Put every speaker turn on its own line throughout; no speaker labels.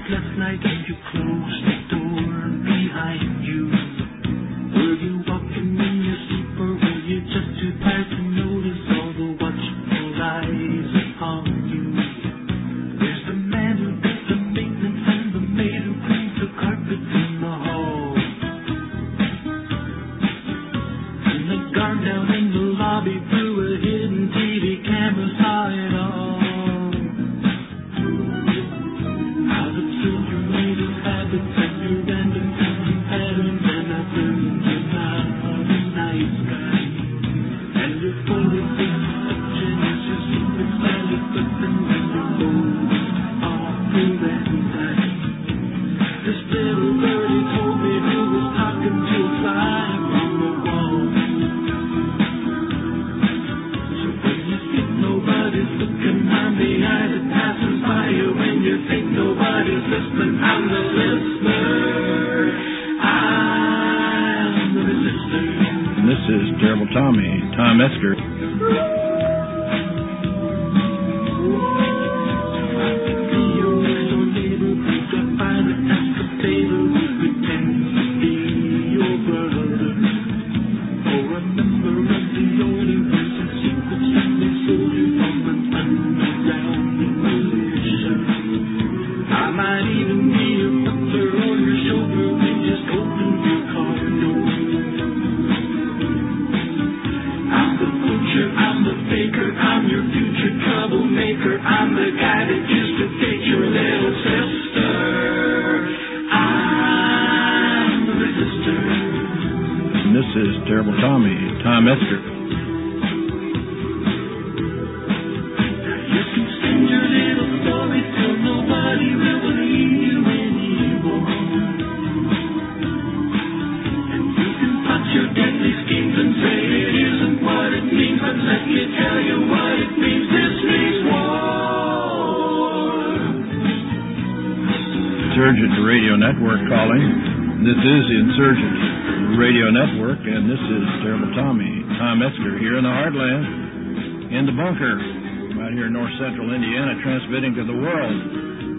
last night and you closed the door behind you. Were you walking in your sleep or were you just too tired to notice all the watchful eyes upon you? There's the man who does the maintenance and the maid who cleans the carpet in the hall. And the guard down in the lobby through a hidden TV camera saw it all.
This is Terrible Tommy, Tom Esker. Terrible Tommy, Tom Esker. Insurgent Radio Network calling. This is the Insurgent Radio Network, and this is Terrible Tommy, Tom Esker, here in the Heartland, in the bunker, right here in north central Indiana, transmitting to the world.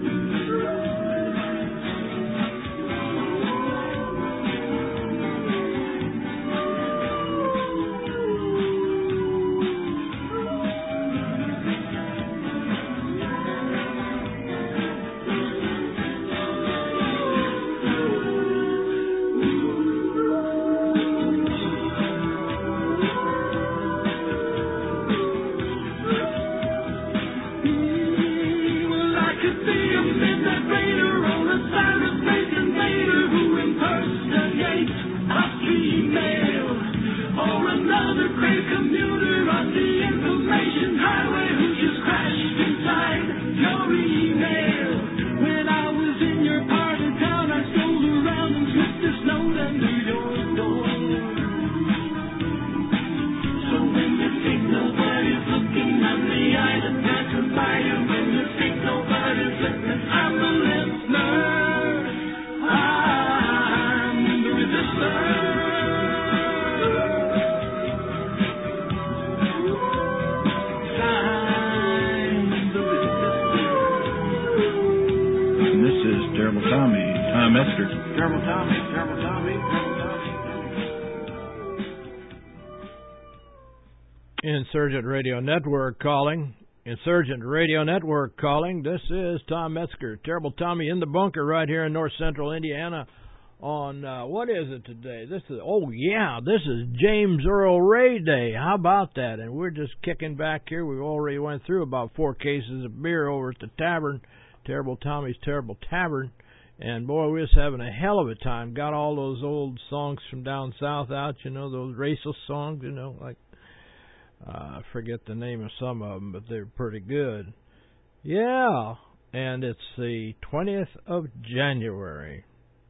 Insurgent Radio Network calling. Insurgent Radio Network calling. This is Tom Esker, Terrible Tommy in the bunker right here in north central Indiana on, what is it today? This is James Earl Ray Day. How about that? And we're just kicking back here. We already went through about 4 cases of beer over at the tavern, Terrible Tommy's Terrible Tavern. And boy, we was having a hell of a time. Got all those old songs from down south out, those racial songs, like I forget the name of some of them, but they're pretty good. Yeah, and it's the 20th of January,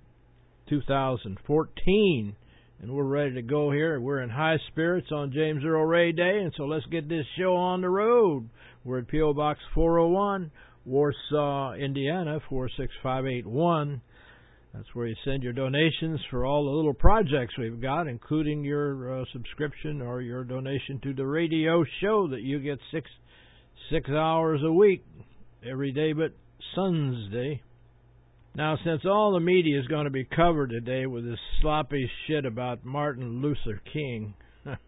2014, and we're ready to go here. We're in high spirits on James Earl Ray Day, and so let's get this show on the road. We're at P.O. Box 401, Warsaw, Indiana, 46581. That's where you send your donations for all the little projects we've got, including your subscription or your donation to the radio show that you get six hours a week, every day but Sunday. Now, since all the media is going to be covered today with this sloppy shit about Martin Luther King,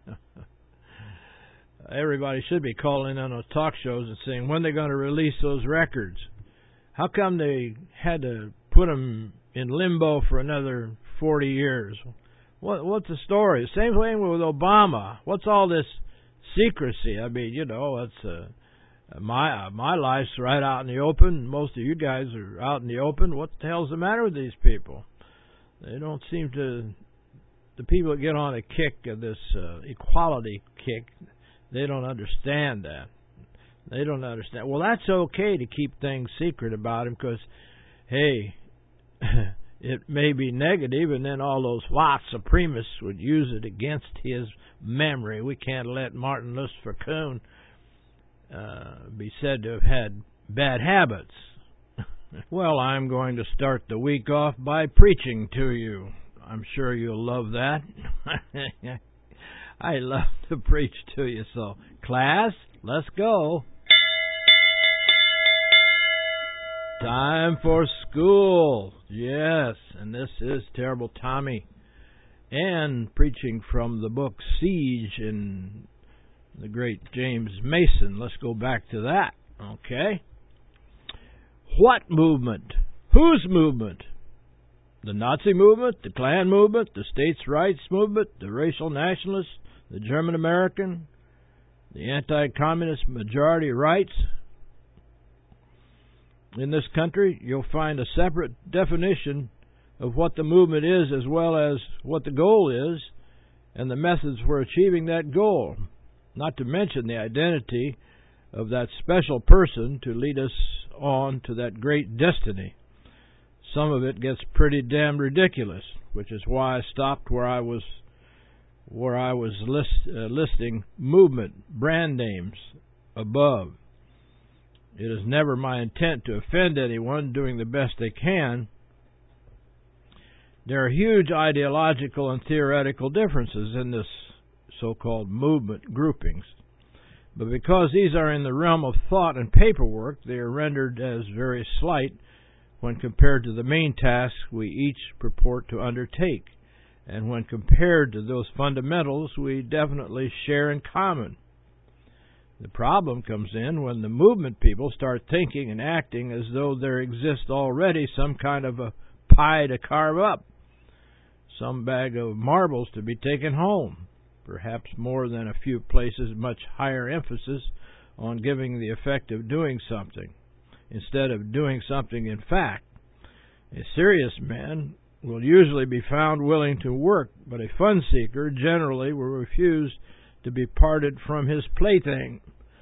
everybody should be calling on those talk shows and saying when they're going to release those records. How come they had to put them in limbo for another 40 years? What's the story? Same thing with Obama. What's all this secrecy? I mean, it's my life's right out in the open. Most of you guys are out in the open. What the hell's the matter with these people? They don't seem to. The people that get on a kick of this equality kick, they don't understand that. They don't understand. Well, that's okay to keep things secret about him because, hey, it may be negative, and then all those white supremacists would use it against his memory. We can't let Martin Luther King be said to have had bad habits. Well, I'm going to start the week off by preaching to you. I'm sure you'll love that. I love to preach to you. So, class, let's go. Time for school. Yes, and this is Terrible Tommy. And preaching from the book Siege in the great James Mason. Let's go back to that. Okay. What movement? Whose movement? The Nazi movement, the Klan movement, the states' rights movement, the racial nationalists, the German American, the anti-communist majority rights. In this country, you'll find a separate definition of what the movement is as well as what the goal is and the methods for achieving that goal. Not to mention the identity of that special person to lead us on to that great destiny. Some of it gets pretty damn ridiculous, which is why I stopped where I was listing movement brand names above. It is never my intent to offend anyone doing the best they can. There are huge ideological and theoretical differences in this so-called movement groupings. But because these are in the realm of thought and paperwork, they are rendered as very slight when compared to the main tasks we each purport to undertake. And when compared to those fundamentals we definitely share in common. The problem comes in when the movement people start thinking and acting as though there exists already some kind of a pie to carve up, some bag of marbles to be taken home, perhaps more than a few places much higher emphasis on giving the effect of doing something, instead of doing something in fact. A serious man will usually be found willing to work, but a fun seeker generally will refuse to be parted from his plaything.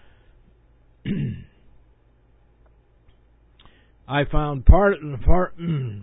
I found part of the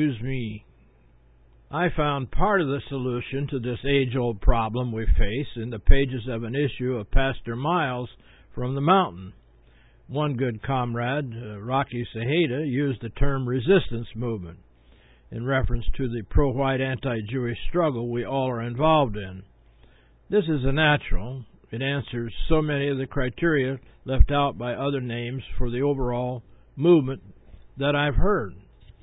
solution to this age-old problem we face in the pages of an issue of Pastor Miles from the Mountain. One good comrade, Rocky Saheda, used the term resistance movement in reference to the pro-white anti-Jewish struggle we all are involved in. This is a natural. It answers so many of the criteria left out by other names for the overall movement that I've heard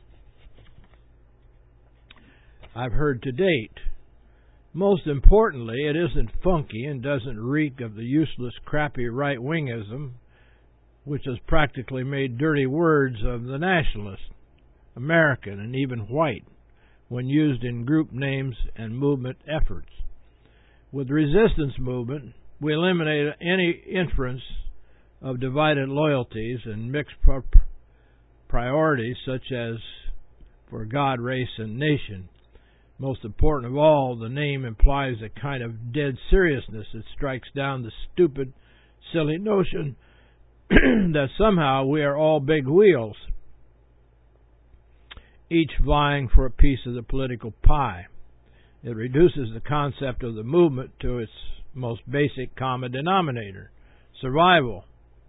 to date. Most importantly, it isn't funky and doesn't reek of the useless, crappy right-wingism, which has practically made dirty words of the nationalist, American, and even white, when used in group names and movement efforts. With resistance movement, we eliminate any inference of divided loyalties and mixed priorities such as for God, race, and nation. Most important of all, the name implies a kind of dead seriousness that strikes down the stupid, silly notion that somehow we are all big wheels, each vying for a piece of the political pie. It reduces the concept of the movement to its most basic common denominator, survival.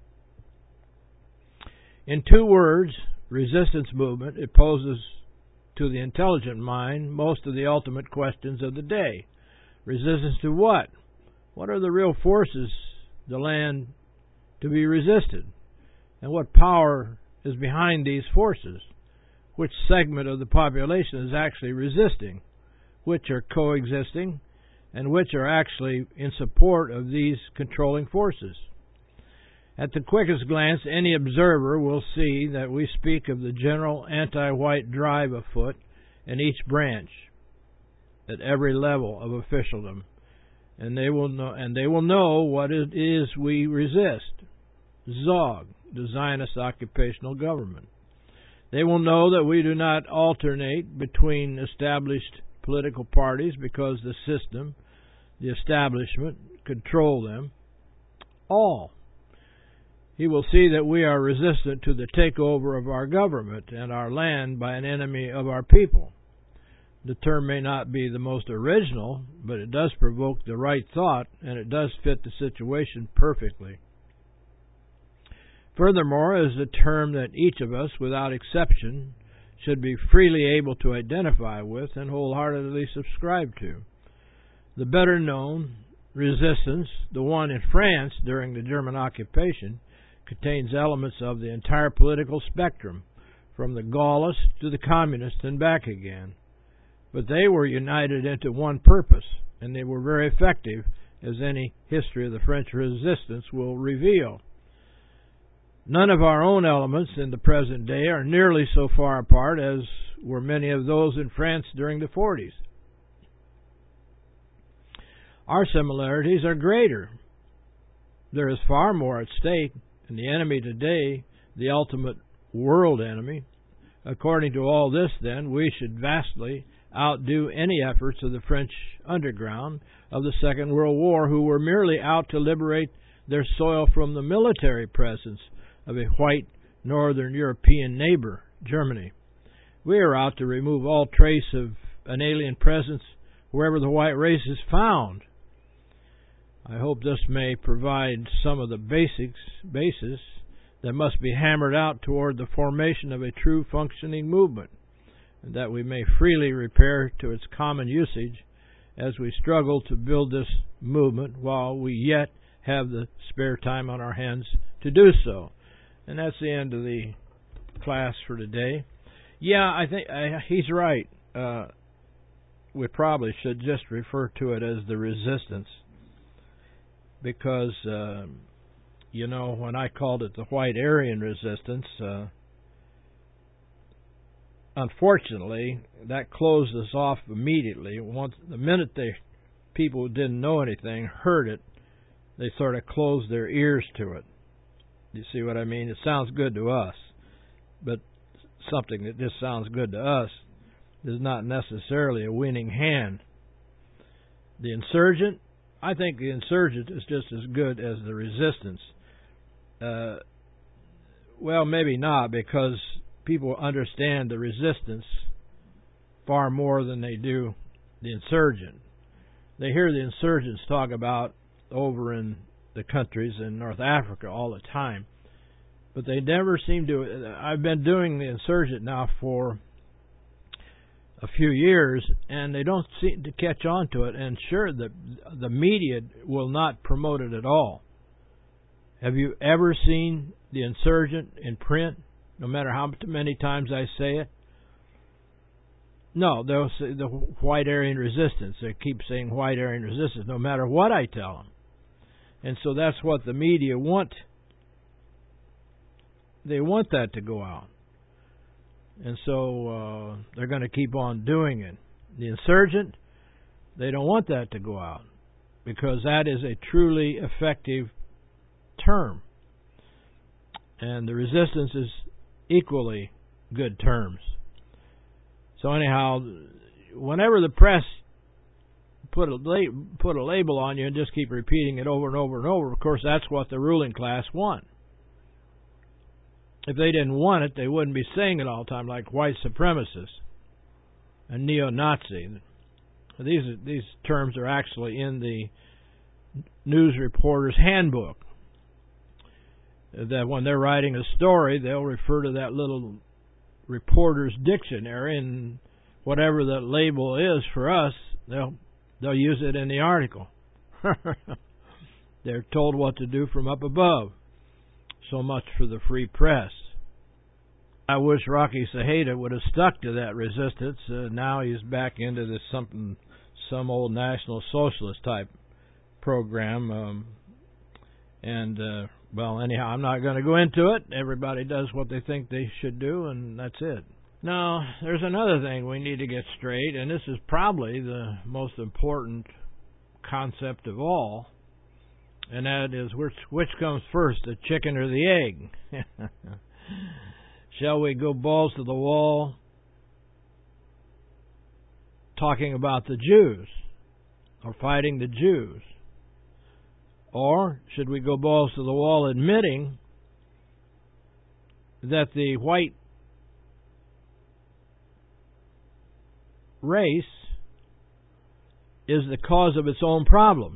In 2 words, resistance movement, it poses to the intelligent mind most of the ultimate questions of the day. Resistance to what? What are the real forces the land to be resisted? And what power is behind these forces? which segment of the population is actually resisting, which are coexisting, and which are actually in support of these controlling forces. At the quickest glance, any observer will see that we speak of the general anti-white drive afoot in each branch, at every level of officialdom, and they will know what it is we resist. ZOG, the Zionist occupational government. They will know that we do not alternate between established political parties because the system, the establishment, control them all. He will see that we are resistant to the takeover of our government and our land by an enemy of our people. The term may not be the most original, but it does provoke the right thought, and it does fit the situation perfectly. Furthermore, it is a term that each of us, without exception, should be freely able to identify with and wholeheartedly subscribe to. The better known resistance, the one in France during the German occupation, contains elements of the entire political spectrum, from the Gaullists to the Communists and back again. But they were united into one purpose, and they were very effective, as any history of the French resistance will reveal. None of our own elements in the present day are nearly so far apart as were many of those in France during the 40s. Our similarities are greater. There is far more at stake, and the enemy today, the ultimate world enemy. According to all this, then, we should vastly outdo any efforts of the French underground of the Second World War, who were merely out to liberate their soil from the military presence of a white northern European neighbor, Germany. We are out to remove all trace of an alien presence wherever the white race is found. I hope this may provide some of the basis that must be hammered out toward the formation of a true functioning movement, and that we may freely repair to its common usage as we struggle to build this movement while we yet have the spare time on our hands to do so. And that's the end of the class for today. Yeah, I think he's right. We probably should just refer to it as the resistance, because, when I called it the White Aryan resistance, unfortunately, that closed us off immediately. The minute people who didn't know anything heard it, they sort of closed their ears to it. You see what I mean? It sounds good to us, but something that just sounds good to us is not necessarily a winning hand. The insurgent, I think the insurgent is just as good as the resistance. Well, maybe not, because people understand the resistance far more than they do the insurgent. They hear the insurgents talk about over in the countries in North Africa all the time, but they never seem to. I've been doing the insurgent now for a few years, and they don't seem to catch on to it, and sure, the media will not promote it at all. Have you ever seen the insurgent in print, no matter how many times I say it? No, they'll say the White Aryan resistance. They keep saying White Aryan resistance, no matter what I tell them. And so that's what the media want. They want that to go out. And so they're going to keep on doing it. The insurgent, they don't want that to go out, because that is a truly effective term. And the resistance is equally good terms. So anyhow, whenever the press put a label on you and just keep repeating it over and over and over, of course that's what the ruling class want. If they didn't want it, they wouldn't be saying it all the time, like white supremacist and neo-Nazi. These terms are actually in the news reporter's handbook. That when they're writing a story, they'll refer to that little reporter's dictionary, and whatever the label is for us, they'll use it in the article. They're told what to do from up above. So much for the free press. I wish Rocky Saheda would have stuck to that resistance. Now he's back into this some old National Socialist type program. Well, anyhow, I'm not going to go into it. Everybody does what they think they should do, and that's it. Now, there's another thing we need to get straight, and this is probably the most important concept of all, and that is which comes first, the chicken or the egg? Shall we go balls to the wall talking about the Jews or fighting the Jews? Or should we go balls to the wall admitting that the white race is the cause of its own problems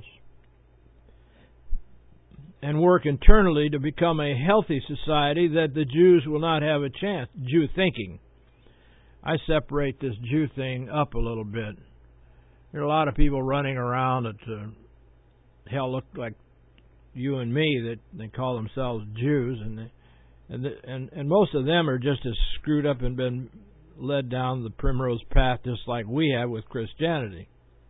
and work internally to become a healthy society that the Jews will not have a chance? Jew thinking. I separate this Jew thing up a little bit. There are a lot of people running around that hell look like you and me, that they call themselves Jews, and most of them are just as screwed up and been led down the primrose path just like we have with Christianity.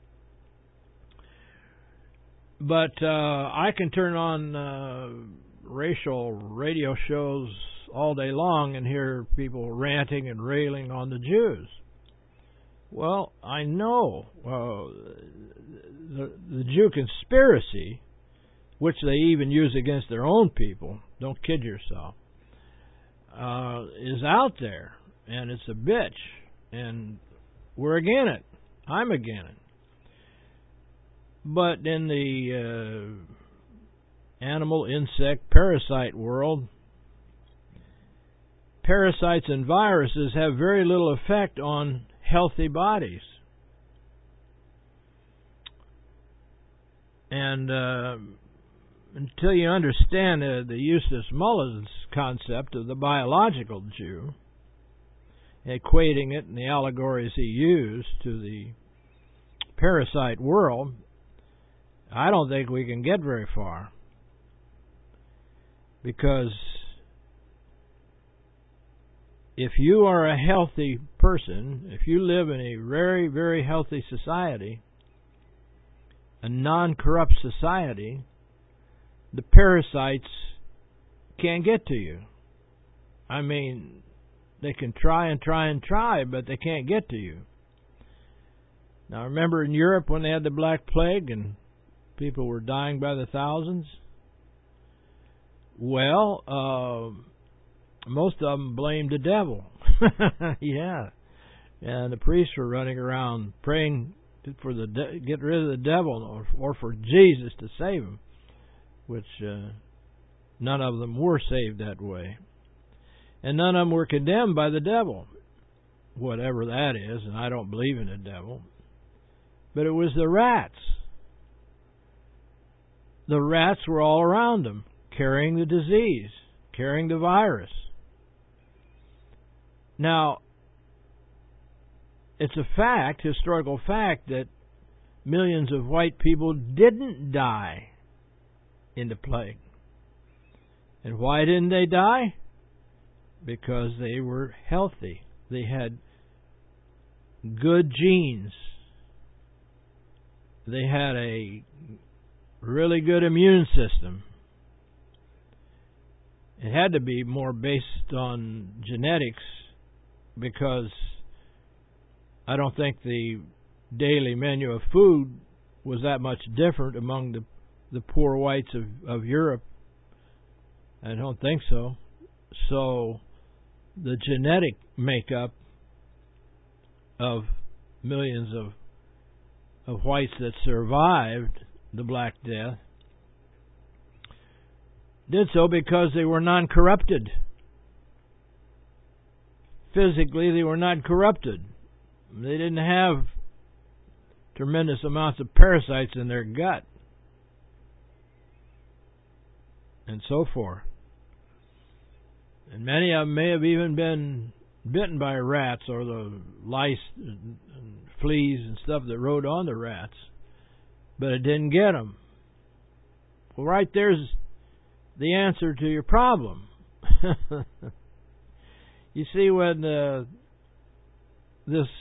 But I can turn on racial radio shows all day long and hear people ranting and railing on the Jews. Well, I know the Jew conspiracy, which they even use against their own people, don't kid yourself, is out there, and it's a bitch, and we're against it. I'm against it. But in the animal, insect, parasite world, parasites and viruses have very little effect on healthy bodies. And until you understand the Eustace Mullins concept of the biological Jew, equating it in the allegories he used to the parasite world, I don't think we can get very far. Because if you are a healthy person, if you live in a very, very healthy society, a non-corrupt society, the parasites can't get to you. I mean, they can try and try and try, but they can't get to you. Now, remember in Europe when they had the Black Plague and people were dying by the thousands? Well, most of them blamed the devil. Yeah. And the priests were running around praying for get rid of the devil or for Jesus to save them, which none of them were saved that way. And none of them were condemned by the devil, whatever that is, and I don't believe in the devil. But it was the rats. The rats were all around them, carrying the disease, carrying the virus. Now, it's a fact, historical fact, that millions of white people didn't die in the plague. And why didn't they die? Because they were healthy. They had good genes. They had a really good immune system. It had to be more based on genetics, because I don't think the daily menu of food was that much different among the poor whites of Europe. I don't think so. So the genetic makeup of millions of whites that survived the Black Death did so because they were non-corrupted. Physically, they were not corrupted. They didn't have tremendous amounts of parasites in their gut, and so forth. And many of them may have even been bitten by rats or the lice and fleas and stuff that rode on the rats, but it didn't get them. Well, right there's the answer to your problem. You see, when this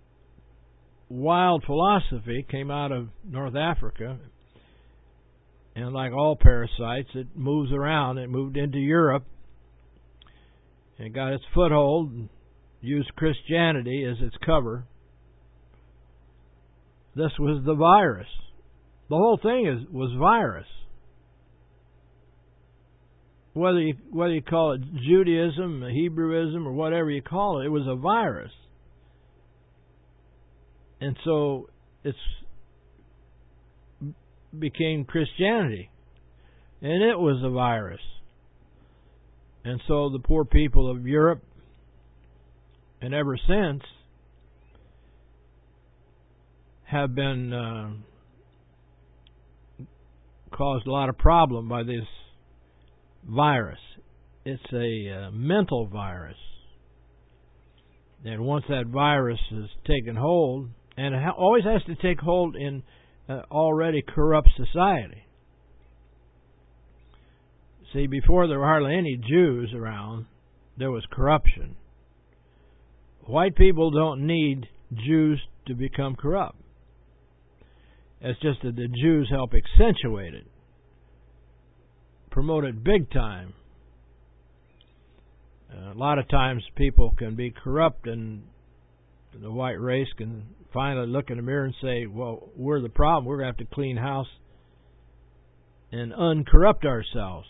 wild philosophy came out of North Africa, and like all parasites, it moves around. It moved into Europe and got its foothold and used Christianity as its cover. This was the virus. The whole thing was virus. Whether you call it Judaism, Hebrewism, or whatever you call it, it was a virus. And so it became Christianity. And it was a virus. And so the poor people of Europe, and ever since, have been caused a lot of problem by this virus. It's a mental virus. And once that virus has taken hold, and it always has to take hold in already corrupt society. See, before there were hardly any Jews around, there was corruption. White people don't need Jews to become corrupt. It's just that the Jews help accentuate it, promote it big time. A lot of times people can be corrupt, and the white race can finally look in the mirror and say, well, we're the problem. We're going to have to clean house and uncorrupt ourselves.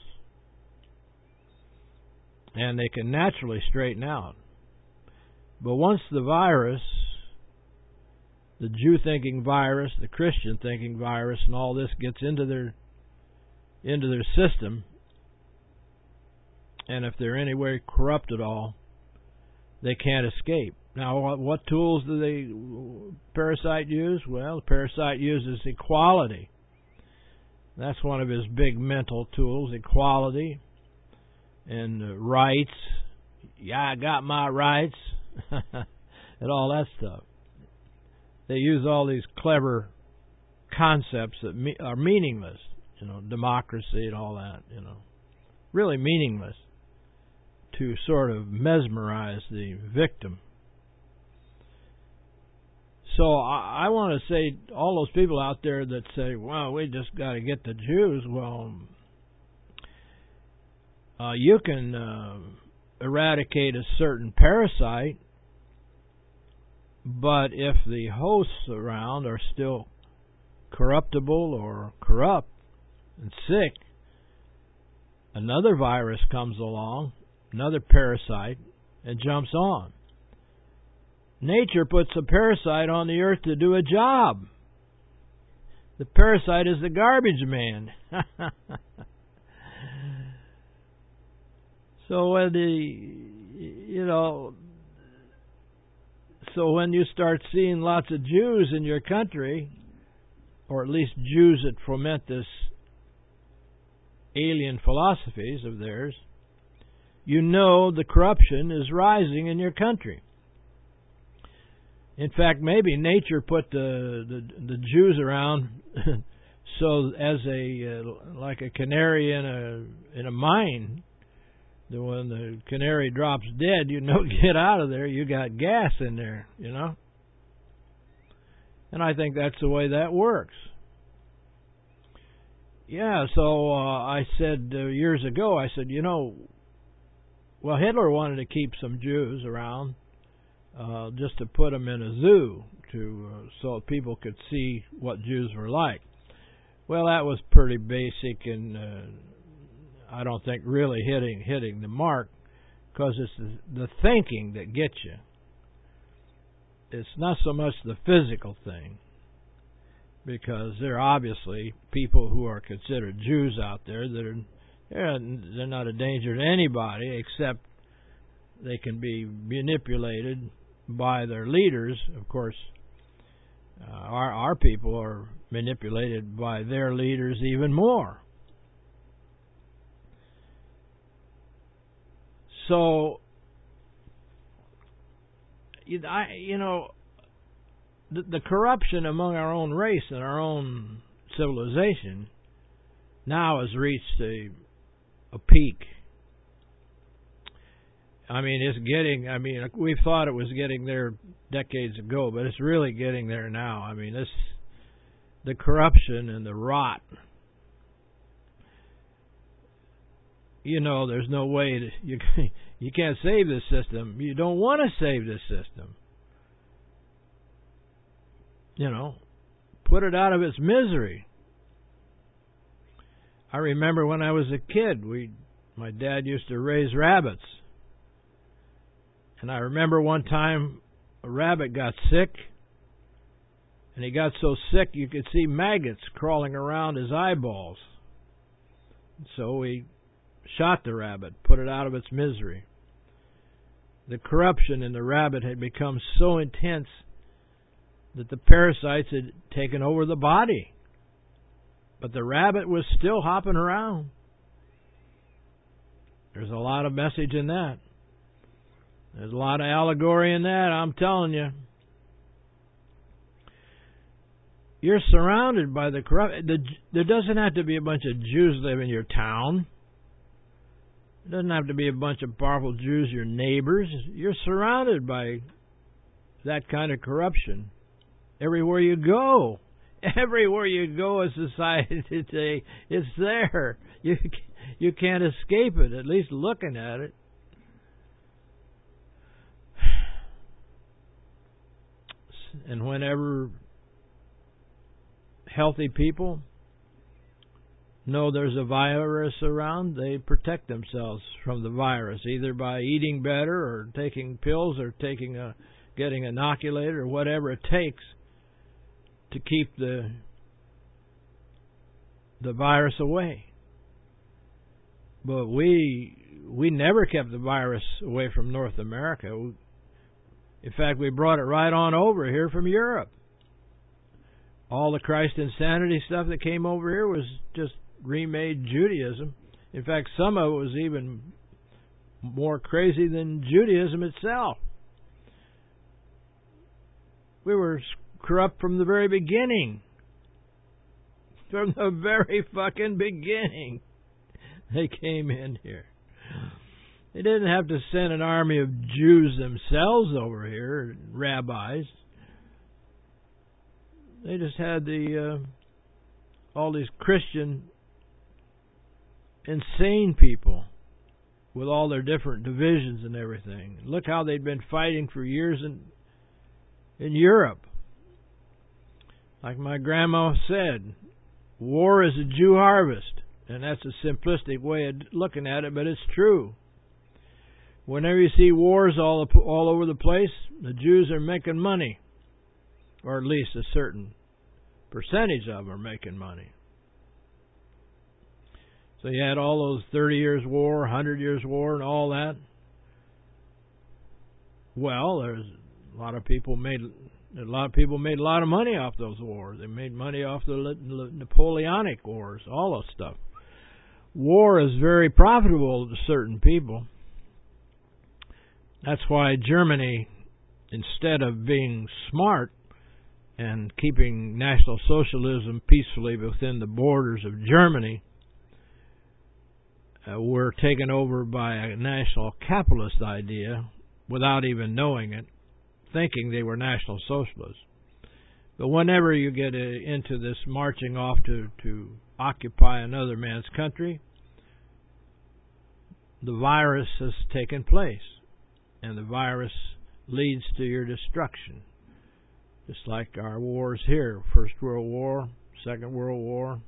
And they can naturally straighten out. But once the virus, the Jew-thinking virus, the Christian-thinking virus, and all this gets into their system, and if they're anywhere corrupt at all, they can't escape. Now, what tools do the parasite use? Well, the parasite uses equality. That's one of his big mental tools, equality and rights. Yeah, I got my rights and all that stuff. They use all these clever concepts that are meaningless, democracy and all that, really meaningless, to sort of mesmerize the victim. So I want to say, all those people out there that say, well, we just got to get the Jews, well, you can eradicate a certain parasite, but if the hosts around are still corruptible or corrupt and sick, another virus comes along, another parasite, and jumps on. Nature puts a parasite on the earth to do a job. The parasite is the garbage man. So when you start seeing lots of Jews in your country, or at least Jews that foment this alien philosophies of theirs, you know the corruption is rising in your country. In fact, maybe nature put the Jews around so as like a canary in a mine. That when the canary drops dead, get out of there. You got gas in there, And I think that's the way that works. Yeah, so I said years ago, well, Hitler wanted to keep some Jews around just to put them in a zoo so people could see what Jews were like. Well, that was pretty basic, and I don't think really hitting the mark, because it's the thinking that gets you. It's not so much the physical thing, because there are obviously people who are considered Jews out there that they're not a danger to anybody, except they can be manipulated by their leaders. Of course, our people are manipulated by their leaders even more. So, the corruption among our own race and our own civilization now has reached a peak. I mean, it's getting, we thought it was getting there decades ago, but it's really getting there now. I mean, the corruption and the rot. You know, there's no way you can't save this system. You don't want to save this system. You know, put it out of its misery. I remember when I was a kid, my dad used to raise rabbits. And I remember one time a rabbit got sick, and he got so sick you could see maggots crawling around his eyeballs. So we shot the rabbit, put it out of its misery. The corruption in the rabbit had become so intense that the parasites had taken over the body. But the rabbit was still hopping around. There's a lot of message in that. There's a lot of allegory in that, I'm telling you. You're surrounded by the corrupt. There doesn't have to be a bunch of Jews live in your town. It doesn't have to be a bunch of powerful Jews, your neighbors. You're surrounded by that kind of corruption. Everywhere you go. Everywhere you go in society today, it's there. You can't escape it, at least looking at it. And whenever healthy people know there's a virus around, they protect themselves from the virus, either by eating better or taking pills or getting inoculated or whatever it takes to keep the virus away. But we never kept the virus away from North America. In fact, we brought it right on over here from Europe. All the Christ insanity stuff that came over here was just remade Judaism. In fact, some of it was even more crazy than Judaism itself. We were corrupt from the very beginning. From the very fucking beginning. They came in here. They didn't have to send an army of Jews themselves over here, rabbis. They just had all these Christian insane people with all their different divisions and everything. Look how they'd been fighting for years in Europe. Like my grandma said, war is a Jew harvest. And that's a simplistic way of looking at it, but it's true. Whenever you see wars all over the place, the Jews are making money. Or at least a certain percentage of them are making money. So you had all those 30 years war, 100 years war, and all that. Well, there's a lot of people made a lot of money off those wars. They made money off the Napoleonic wars, all that stuff. War is very profitable to certain people. That's why Germany, instead of being smart and keeping National Socialism peacefully within the borders of Germany, were taken over by a national capitalist idea without even knowing it, thinking they were National Socialists. But whenever you get into this marching off to occupy another man's country, the virus has taken place. And the virus leads to your destruction. Just like our wars here. First World War, Second World War,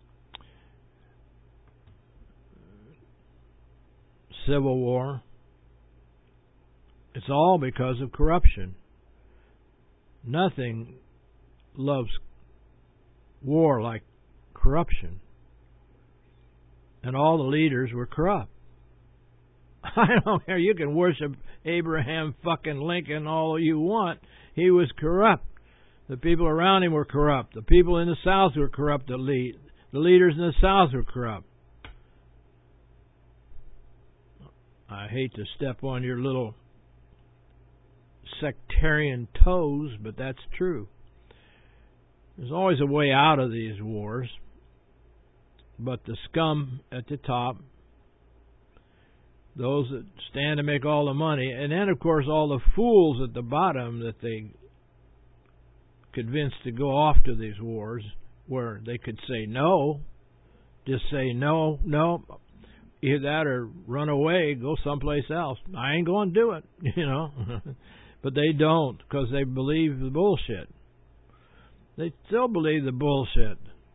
Civil War. It's all because of corruption. Nothing loves war like corruption. And all the leaders were corrupt. I don't care. You can worship Abraham fucking Lincoln all you want. He was corrupt. The people around him were corrupt. The people in the South were corrupt. The leaders in the South were corrupt. I hate to step on your little sectarian toes, but that's true. There's always a way out of these wars. But the scum at the top, those that stand to make all the money, and then, of course, all the fools at the bottom that they convinced to go off to these wars where they could say no, just say no, either that or run away, go someplace else. I ain't going to do it, But they don't, because they believe the bullshit. They still believe the bullshit.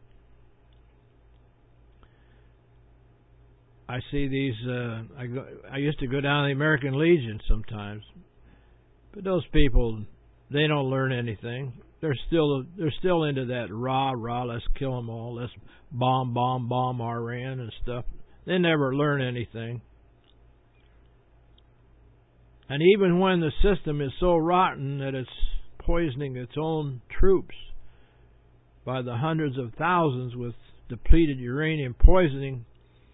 I see these. I used to go down to the American Legion sometimes, but those people, they don't learn anything. They're still into that rah. Let's kill them all. Let's bomb Iran and stuff. They never learn anything. And even when the system is so rotten that it's poisoning its own troops by the hundreds of thousands with depleted uranium poisoning,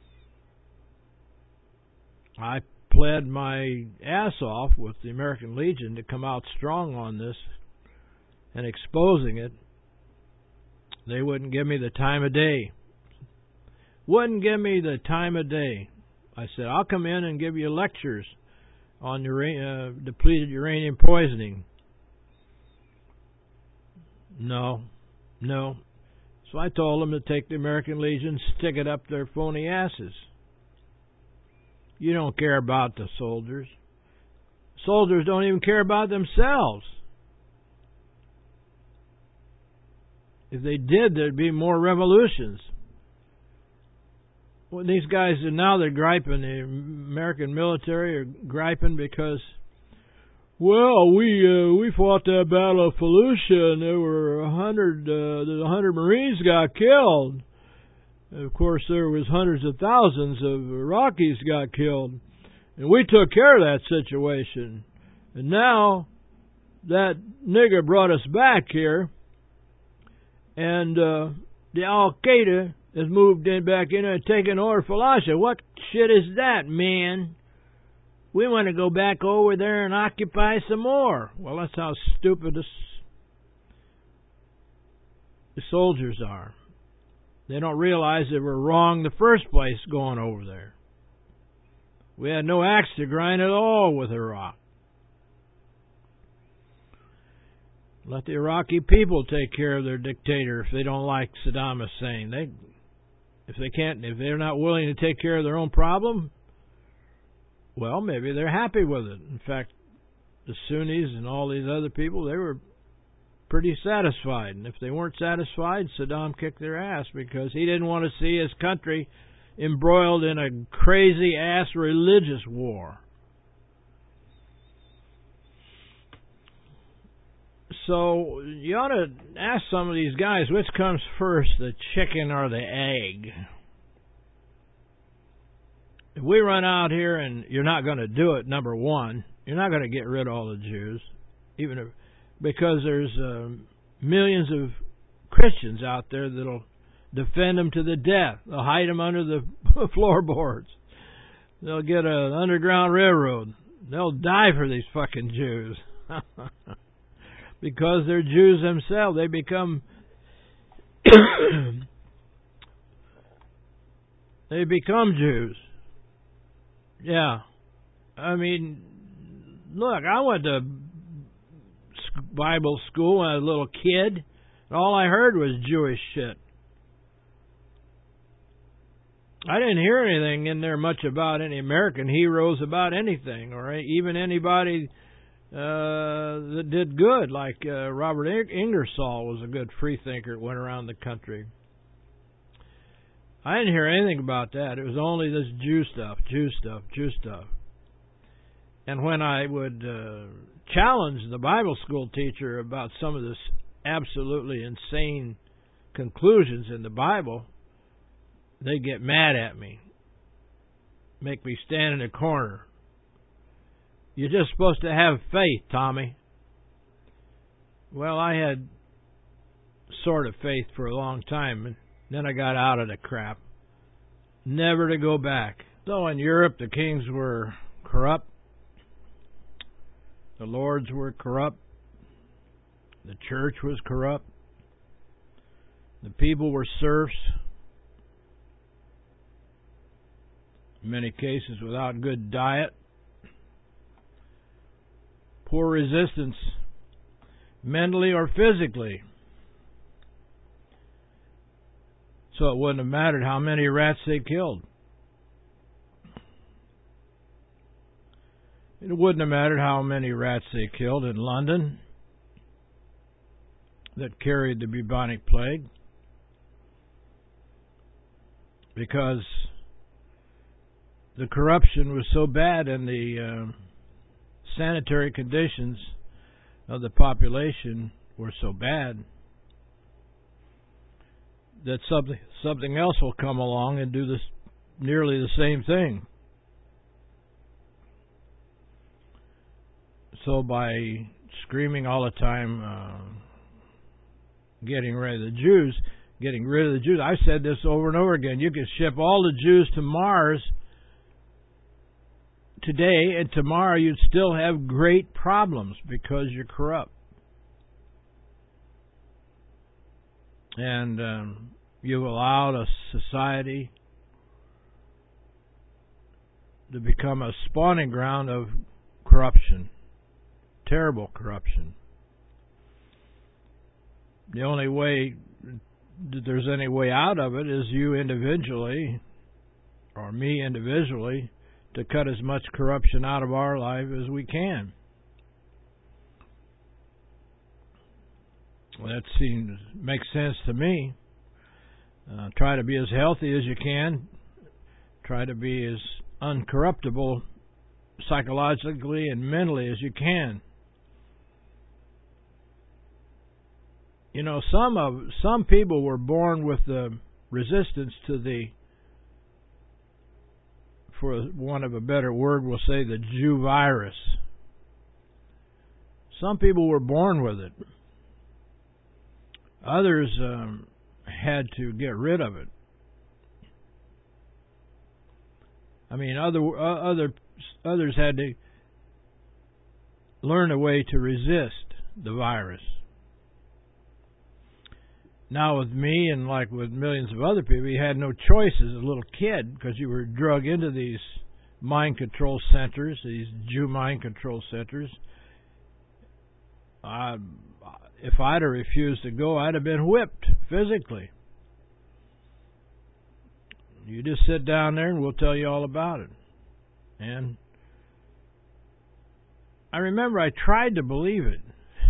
I pled my ass off with the American Legion to come out strong on this and exposing it. They wouldn't give me the time of day. Wouldn't give me the time of day. I said, I'll come in and give you lectures on depleted uranium poisoning. No. So I told them to take the American Legion, stick it up their phony asses. You don't care about the soldiers. Soldiers don't even care about themselves. If they did, there'd be more revolutions. Well, these guys are now they're griping. The American military are griping because, well, we fought that Battle of Fallujah and there were 100 Marines got killed. And of course, there was hundreds of thousands of Iraqis got killed, and we took care of that situation. And now that nigger brought us back here, and the Al Qaeda has moved back in and taken over Fallujah. What shit is that, man? We want to go back over there and occupy some more. Well, that's how stupid the soldiers are. They don't realize they were wrong the first place going over there. We had no axe to grind at all with Iraq. Let the Iraqi people take care of their dictator if they don't like Saddam Hussein. If they're not willing to take care of their own problem, well, maybe they're happy with it. In fact, the Sunnis and all these other people, they were pretty satisfied. And if they weren't satisfied, Saddam kicked their ass because he didn't want to see his country embroiled in a crazy-ass religious war. So you ought to ask some of these guys, which comes first, the chicken or the egg? If we run out here and you're not going to do it, number one, you're not going to get rid of all the Jews, because there's millions of Christians out there that'll defend them to the death. They'll hide them under the floorboards. They'll get an underground railroad. They'll die for these fucking Jews. Because they're Jews themselves. They become Jews. Yeah. I mean, look, I went to Bible school when I was a little kid, and all I heard was Jewish shit. I didn't hear anything in there much about any American heroes about anything, or even anybody that did good, like Robert Ingersoll was a good freethinker that went around the country. I didn't hear anything about that. It was only this Jew stuff. And when I would challenge the Bible school teacher about some of this absolutely insane conclusions in the Bible, they get mad at me, make me stand in a corner. You're just supposed to have faith, Tommy. Well, I had sort of faith for a long time, and then I got out of the crap. Never to go back. So in Europe, the kings were corrupt. The lords were corrupt. The church was corrupt. The people were serfs. in many cases without good diet, poor resistance, mentally or physically. So it wouldn't have mattered how many rats they killed. It wouldn't have mattered how many rats they killed in London that carried the bubonic plague, because the corruption was so bad and the sanitary conditions of the population were so bad that something else will come along and do this nearly the same thing. So by screaming all the time, getting rid of the Jews, I've said this over and over again, you can ship all the Jews to Mars today, and tomorrow you'd still have great problems because you're corrupt. And you've allowed a society to become a spawning ground of corruption, terrible corruption. The only way that there's any way out of it is you individually, or me individually, to cut as much corruption out of our life as we can. Well, that makes sense to me. Try to be as healthy as you can. Try to be as uncorruptible psychologically and mentally as you can. You know, some people were born with the resistance to for want of a better word, we'll say the Jew virus. Some people were born with it. Others had to get rid of it. I mean, others had to learn a way to resist the virus. Now with me, and like with millions of other people, you had no choice as a little kid because you were drug into these mind control centers, these Jew mind control centers. If I'd have refused to go, I'd have been whipped physically. You just sit down there and we'll tell you all about it. And I remember I tried to believe it.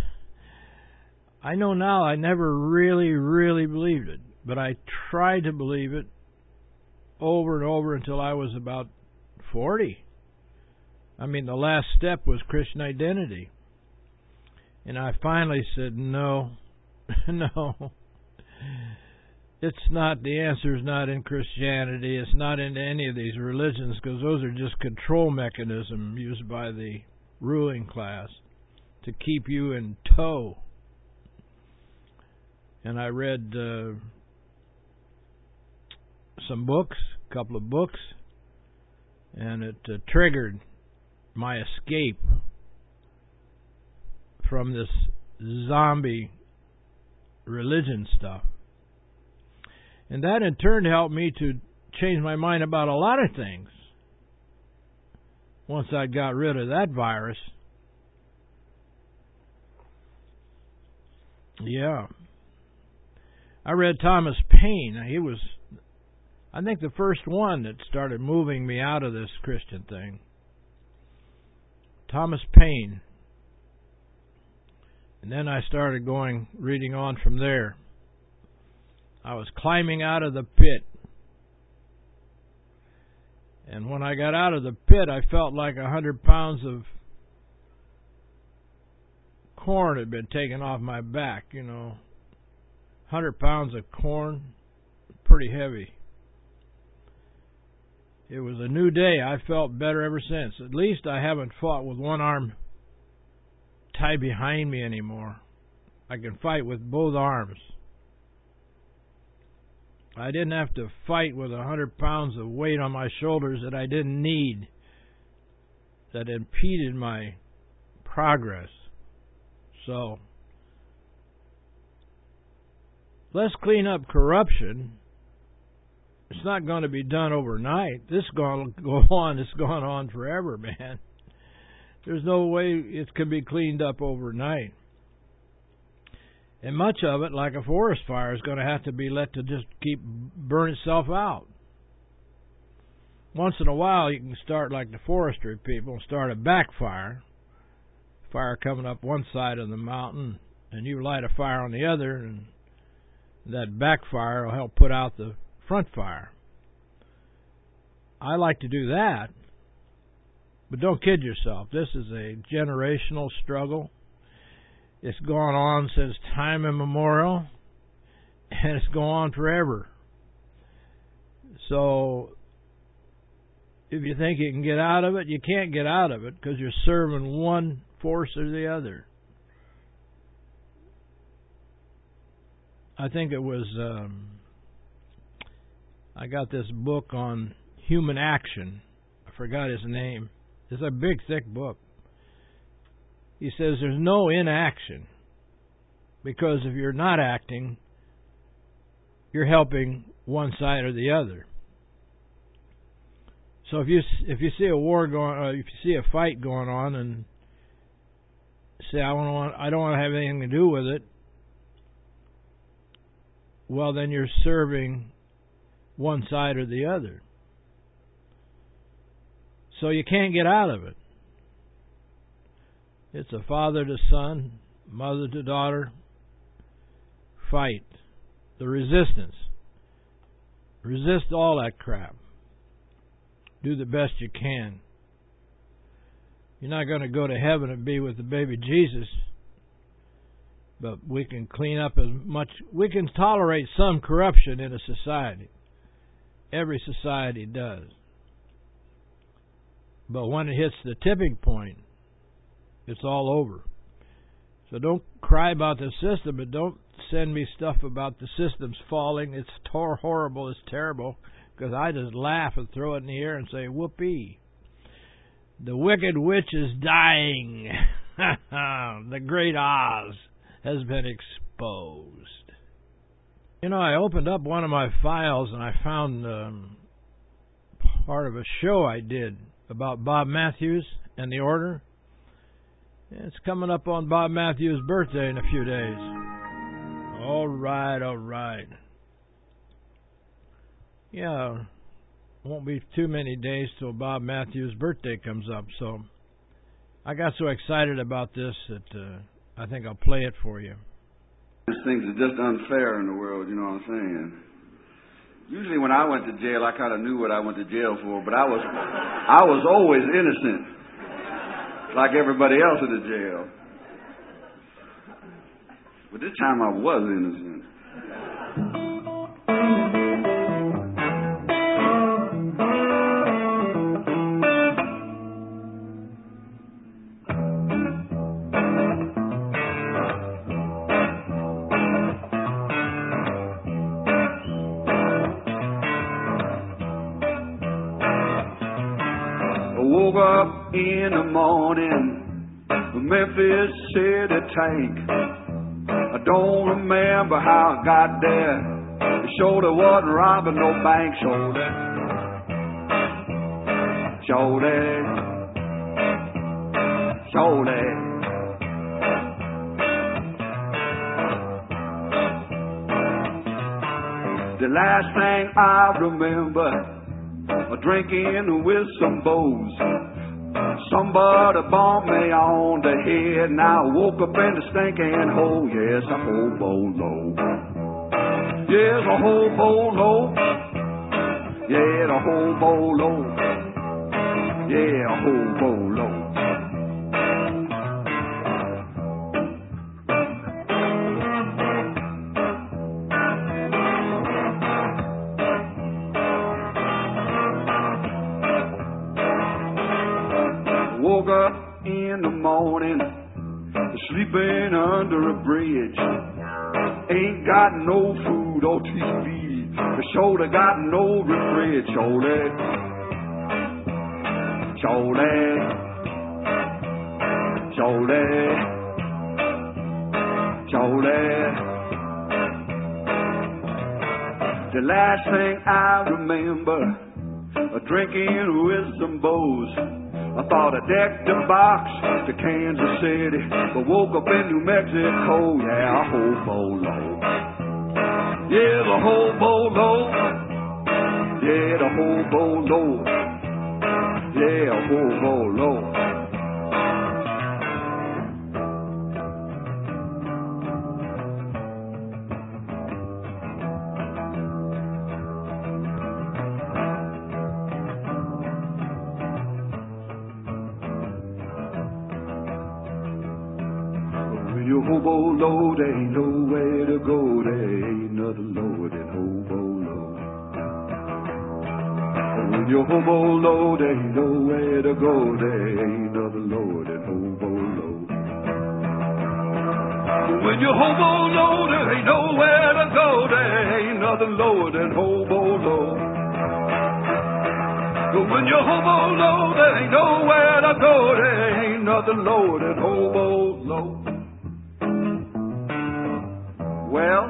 I know now I never really believed it, but I tried to believe it over and over until I was about 40. I mean, the last step was Christian identity. And I finally said, no, no. It's not, the answer is not in Christianity. It's not in any of these religions, because those are just control mechanisms used by the ruling class to keep you in tow. And I read some books, a couple of books, and it triggered my escape from this zombie religion stuff. And that in turn helped me to change my mind about a lot of things. Once I got rid of that virus. Yeah. I read Thomas Paine. He was, I think, the first one that started moving me out of this Christian thing. Thomas Paine. And then I started reading on from there. I was climbing out of the pit. And when I got out of the pit, I felt like 100 pounds of corn had been taken off my back, 100 pounds of corn, pretty heavy. It was a new day. I felt better ever since. At least I haven't fought with one arm tied behind me anymore. I can fight with both arms. I didn't have to fight with 100 pounds of weight on my shoulders that I didn't need, that impeded my progress. So, let's clean up corruption It's not going to be done overnight. This is going to go on. It's going on forever, man. There's no way it can be cleaned up overnight. And much of it, like a forest fire, is going to have to be let to just keep burn itself out. Once in a while, you can start like the forestry people and start a backfire. Fire coming up one side of the mountain, and you light a fire on the other, and that backfire will help put out the front fire. I like to do that, but don't kid yourself. This is a generational struggle. It's gone on since time immemorial, and it's going on forever. So if you think you can get out of it, you can't get out of it because you're serving one force or the other. I think it was, I got this book on human action. I forgot his name. It's a big, thick book. He says there's no inaction, because if you're not acting, you're helping one side or the other. So if you see a war going, if you see a fight going on, and say I don't want to have anything to do with it, well, then you're serving one side or the other. So you can't get out of it. It's a father to son, mother to daughter fight. The resistance. Resist all that crap. Do the best you can. You're not going to go to heaven and be with the baby Jesus, but we can clean up as much. We can tolerate some corruption in a society. Every society does. But when it hits the tipping point, it's all over. So don't cry about the system, but don't send me stuff about the system's falling. It's horrible, it's terrible, because I just laugh and throw it in the air and say, whoopee. The Wicked Witch is dying. The Great Oz has been exposed. You know, I opened up one of my files and I found part of a show I did about Bob Matthews and the Order. It's coming up on Bob Matthews' birthday in a few days. All right. Yeah, won't be too many days till Bob Matthews' birthday comes up, so I got so excited about this that I think I'll play it for you.
These things are just unfair in the world, you know what I'm saying? Usually when I went to jail, I kind of knew what I went to jail for, but I was always innocent, like everybody else in the jail. But this time I was innocent. Woke up in the morning, Memphis City tank. I don't remember how I got there. It surely wasn't robbing no bank, surely. The last thing I remember, drinking with some bows. Somebody bumped me on the head, and I woke up in the stinking hole. Yes, a hobo low. Yes, a hobo low. Yeah, a hobo low. Yeah, a hobo low. Woke up in the morning, sleeping under a bridge. Ain't got no food or TV. The shoulder got no refrigerator. The last thing I remember, drinking with some bows. I thought I decked the box to Kansas City, but woke up in New Mexico. Yeah, hobo low. Yeah, the hobo low. Yeah, the hobo low. Yeah, hobo low. When you're hobo low, there ain't nowhere to go. There ain't nothing lower than hobo low. When you're hobo low, there ain't nowhere to go. There ain't nothing lower than hobo low. When you're hobo low, there ain't nowhere to go. There ain't nothing lower than hobo low. When you're hobo low, there ain't nowhere to go. There ain't nothing lower than hobo low. Well,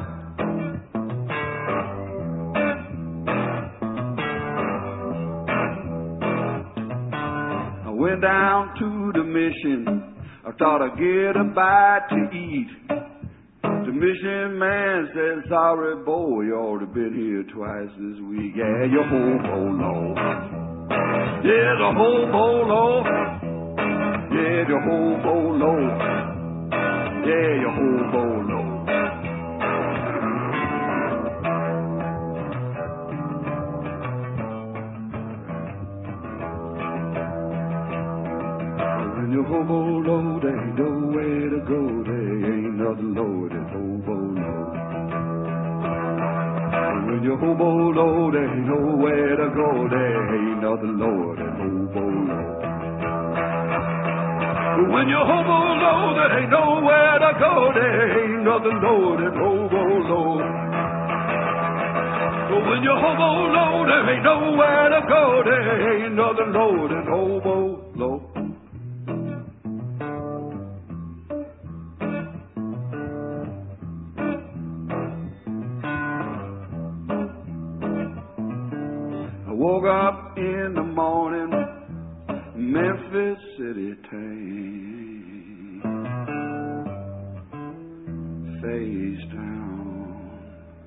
I went down to the mission. I thought I'd get a bite to eat. The mission man said, sorry boy, you ought to been here twice this week. Yeah, you're hobo low. Yeah, the hobo low. Yeah, the hobo low. Yeah, you're hobo low. When you're hobo low, there ain't nowhere to go. There ain't nothing lower than hobo low. When you're hobo low, there ain't nowhere to go. There ain't nothing lower than hobo low. When you're hobo low, there ain't nowhere to go. There ain't nothing lower than hobo low. When you're hobo low, there ain't nowhere to go. There ain't nothing lower than hobo low. Woke up in the morning, Memphis City tank, face down.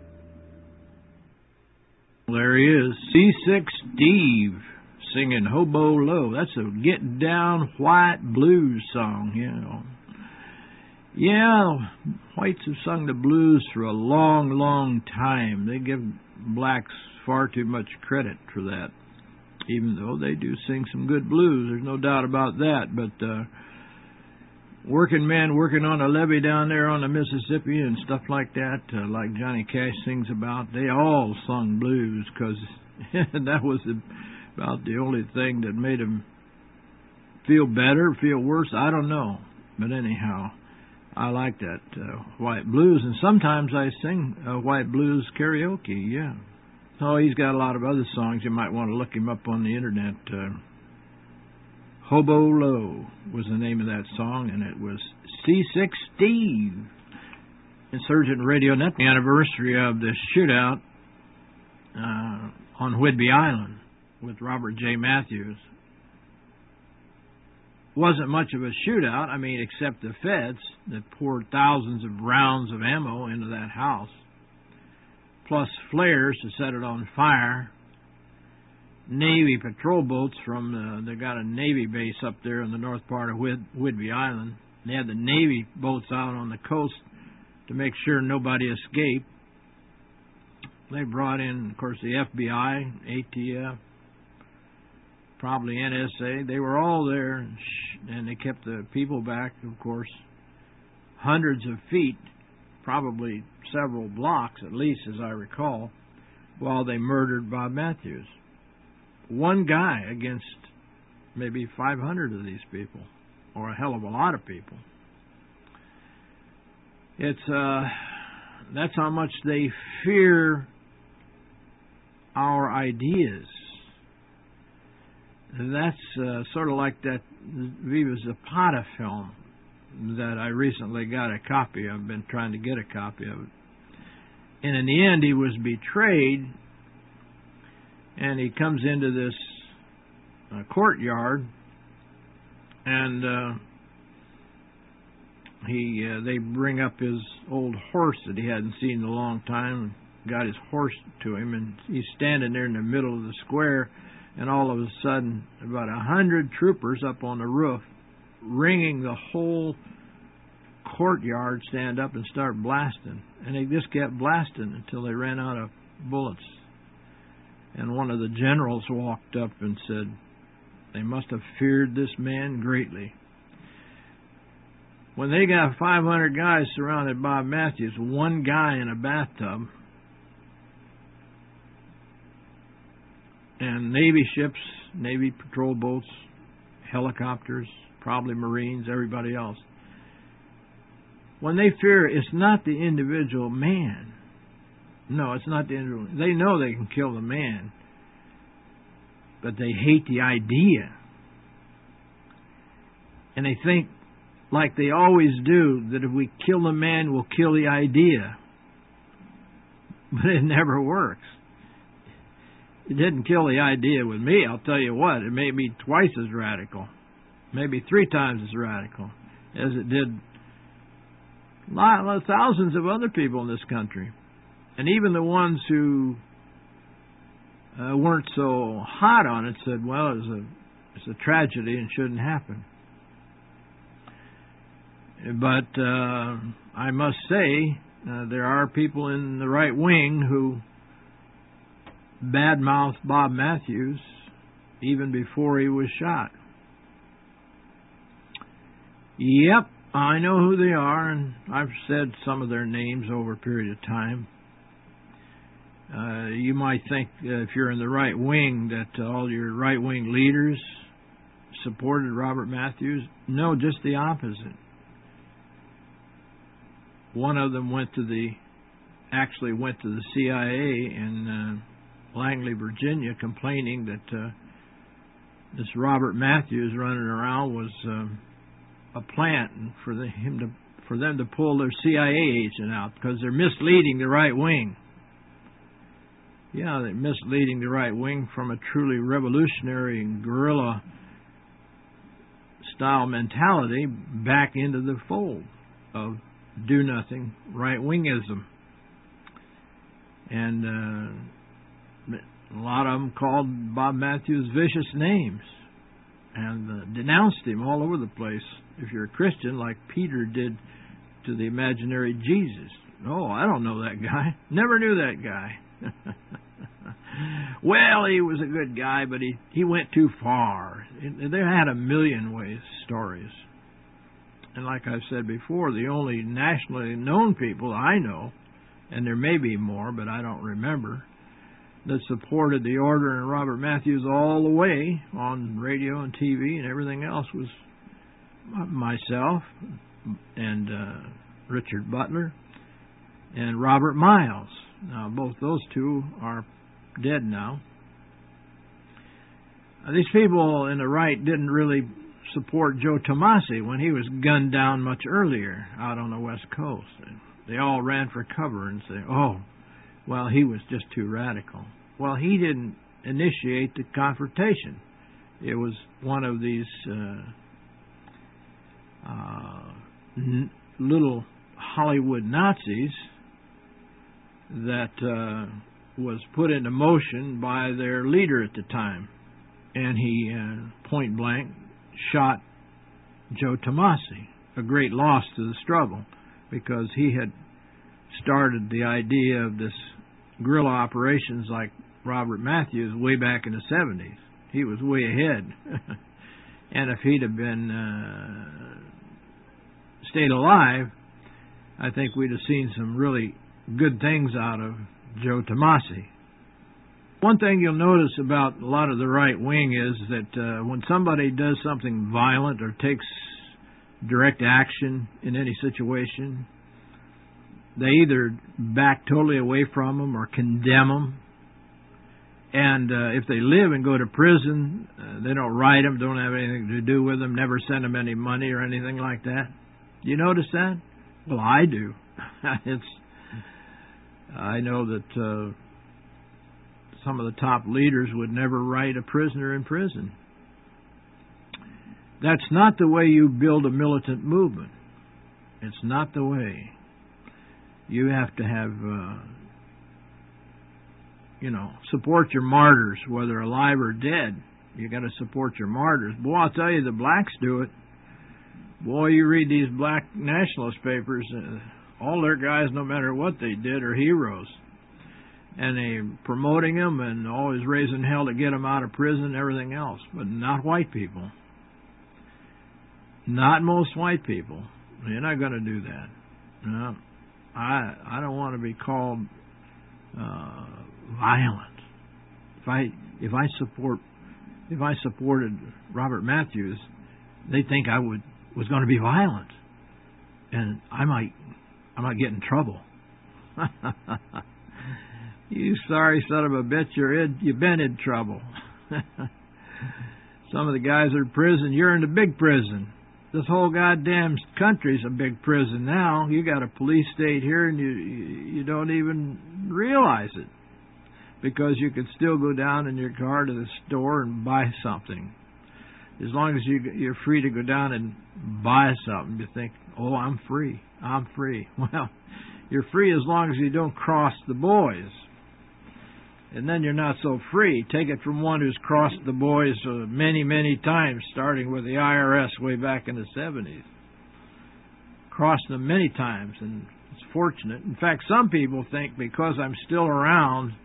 There he is, C6 Steve, singing Hobo Low. That's a get down white blues song, you know. Yeah, whites have sung the blues for a long, long time. They give blacks far too much credit for that, even though they do sing some good blues. There's no doubt about that. But working men working on a levee down there on the Mississippi and stuff like that, like Johnny Cash sings about, they all sung blues because that was about the only thing that made them feel better, feel worse. I don't know. But anyhow, I like that white blues, and sometimes I sing white blues karaoke, yeah. Oh, he's got a lot of other songs. You might want to look him up on the internet. Hobo Low was the name of that song, and it was C6 Steve. Insurgent Radio Net, the anniversary of the shootout on Whidbey Island with Robert J. Matthews. Wasn't much of a shootout, I mean, except the feds that poured thousands of rounds of ammo into that house, plus flares to set it on fire. Navy patrol boats from, they got a Navy base up there in the north part of Whidbey Island. They had the Navy boats out on the coast to make sure nobody escaped. They brought in, of course, the FBI, ATF, probably NSA. They were all there, and they kept the people back, of course, hundreds of feet, probably several blocks at least, as I recall, while they murdered Bob Matthews. One guy against maybe 500 of these people, or a hell of a lot of people. It's that's how much they fear our ideas. That's sort of like that Viva Zapata film that I recently got a copy of. I've been trying to get a copy of it. And in the end, he was betrayed, and he comes into this courtyard, and they bring up his old horse that he hadn't seen in a long time, and got his horse to him, and he's standing there in the middle of the square, and all of a sudden, about 100 troopers up on the roof, ringing the whole courtyard, stand up and start blasting. And they just kept blasting until they ran out of bullets. And one of the generals walked up and said, they must have feared this man greatly. When they got 500 guys surrounded Bob Matthews, one guy in a bathtub, and Navy ships, Navy patrol boats, helicopters, probably Marines, everybody else. When they fear, it's not the individual man. No, it's not the individual. They know they can kill the man, but they hate the idea. And they think, like they always do, that if we kill the man, we'll kill the idea. But it never works. It didn't kill the idea with me, I'll tell you what. It made me twice as radical, maybe 3 times as radical, as it did thousands of other people in this country. And even the ones who weren't so hot on it said, well, it's a tragedy and shouldn't happen. But I must say, there are people in the right wing who badmouthed Bob Matthews even before he was shot. Yep, I know who they are, and I've said some of their names over a period of time. You might think, if you're in the right wing, that all your right-wing leaders supported Robert Matthews. No, just the opposite. One of them went to the CIA in Langley, Virginia, complaining that this Robert Matthews running around was a plant, and for them to pull their CIA agent out because they're misleading the right wing. Yeah, they're misleading the right wing from a truly revolutionary and guerrilla style mentality back into the fold of do-nothing right-wingism. And a lot of them called Bob Matthews vicious names and denounced him all over the place. If you're a Christian, like Peter did to the imaginary Jesus. Oh, I don't know that guy. Never knew that guy. Well, he was a good guy, but he went too far. They had a million ways stories. And like I've said before, the only nationally known people I know, and there may be more, but I don't remember, that supported the order and Robert Matthews all the way on radio and TV and everything else was myself and Richard Butler and Robert Miles. Now, both those two are dead now. These people in the right didn't really support Joe Tomasi when he was gunned down much earlier out on the West Coast. They all ran for cover and say, oh, well, he was just too radical. Well, he didn't initiate the confrontation. It was one of these little Hollywood Nazis that was put into motion by their leader at the time. And he, point blank, shot Joe Tomasi, a great loss to the struggle, because he had started the idea of this guerrilla operations like Robert Matthews way back in the 70s. He was way ahead. And if he'd have been stayed alive, I think we'd have seen some really good things out of Joe Tomasi. One thing you'll notice about a lot of the right wing is that when somebody does something violent or takes direct action in any situation, they either back totally away from them or condemn them. And if they live and go to prison, they don't write them, don't have anything to do with them, never send them any money or anything like that. You notice that? Well, I do. It's I know that some of the top leaders would never write a prisoner in prison. That's not the way you build a militant movement. It's not the way. You have to have, support your martyrs, whether alive or dead. You got to support your martyrs. Boy, I'll tell you, the blacks do it. Boy, you read these black nationalist papers, all their guys, no matter what they did, are heroes. And they're promoting them and always raising hell to get them out of prison and everything else. But not white people. Not most white people. You're not going to do that. No. I don't want to be called violent. If I supported Robert Matthews, they think I was going to be violent, and I might get in trouble. You sorry son of a bitch, you've been in trouble. Some of the guys are in prison. You're in the big prison. This whole goddamn country's a big prison now. You got a police state here, and you don't even realize it, because you can still go down in your car to the store and buy something. As long as you're free to go down and buy something, you think, oh, I'm free. I'm free. Well, you're free as long as you don't cross the boys. And then you're not so free. Take it from one who's crossed the boys many, many times, starting with the IRS way back in the 70s. Crossed them many times, and it's fortunate. In fact, some people think because I'm still around,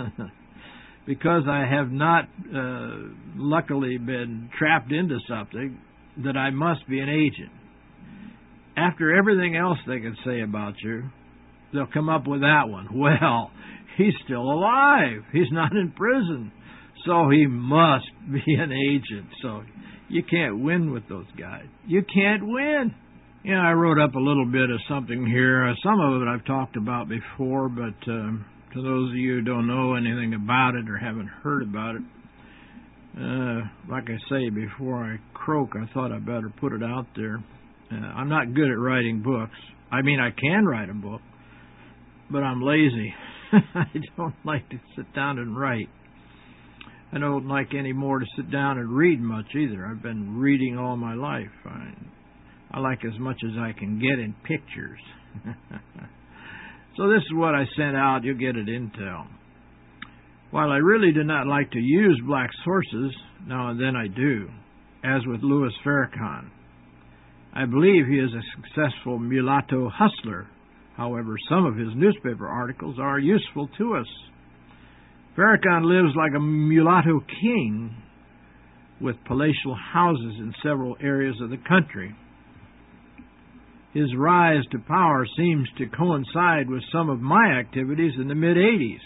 because I have not luckily been trapped into something, that I must be an agent. After everything else they can say about you, they'll come up with that one. Well, he's still alive. He's not in prison. So he must be an agent. So you can't win with those guys. You can't win. Yeah, I wrote up a little bit of something here. Some of it I've talked about before, but to those of you who don't know anything about it or haven't heard about it, like I say, before I croak, I thought I'd better put it out there. I'm not good at writing books. I mean, I can write a book, but I'm lazy. I don't like to sit down and write. I don't like any more to sit down and read much either. I've been reading all my life. I like as much as I can get in pictures. So this is what I sent out. You'll get it Intel. While I really do not like to use black sources, now and then I do, as with Louis Farrakhan. I believe he is a successful mulatto hustler. However, some of his newspaper articles are useful to us. Farrakhan lives like a mulatto king with palatial houses in several areas of the country. His rise to power seems to coincide with some of my activities in the mid-'80s.